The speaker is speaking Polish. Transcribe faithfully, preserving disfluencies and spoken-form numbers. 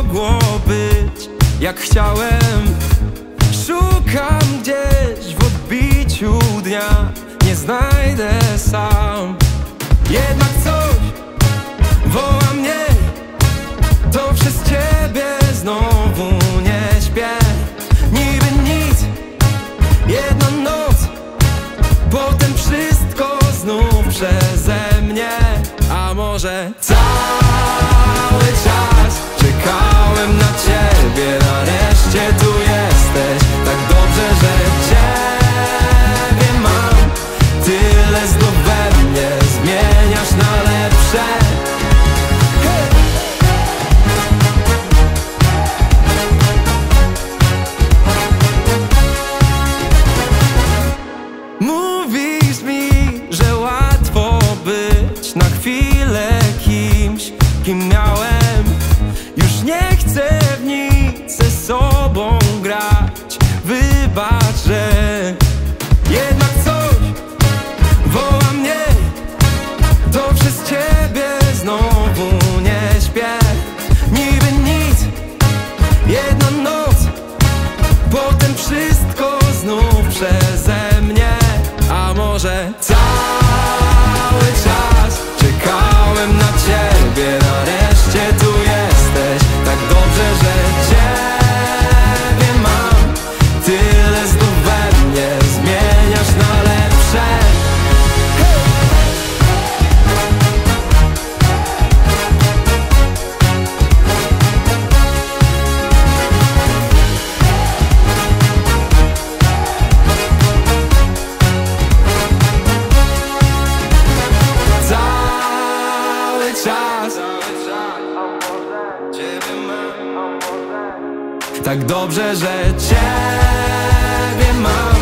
mogło być jak chciałem. Szukam gdzieś w odbiciu dnia, nie znajdę sam. Jednak coś woła mnie, to przez ciebie znowu nie śpię. Niby nic, jedna noc, potem wszystko znów przeze mnie. A może cały czas czekałem na ciebie, nareszcie tu jesteś. Tak dobrze, że ciebie mam, tyle znów we mnie zmieniasz na lepsze. Mówisz mi, że łatwo być na chwilę kimś, kim miałem. Już nie chcę w nic ze sobą grać. Wybacz, że jednak coś woła mnie, to przez ciebie znowu nie śpię. Niby nic, jedna noc, potem wszystko znów przeze mnie. A może cały czas czekałem na ciebie, nareszcie tu jesteś. Tak dobrze, że ciebie mam, tyle znów we mnie zmieniasz na lepsze. Tak dobrze, że ciebie mam.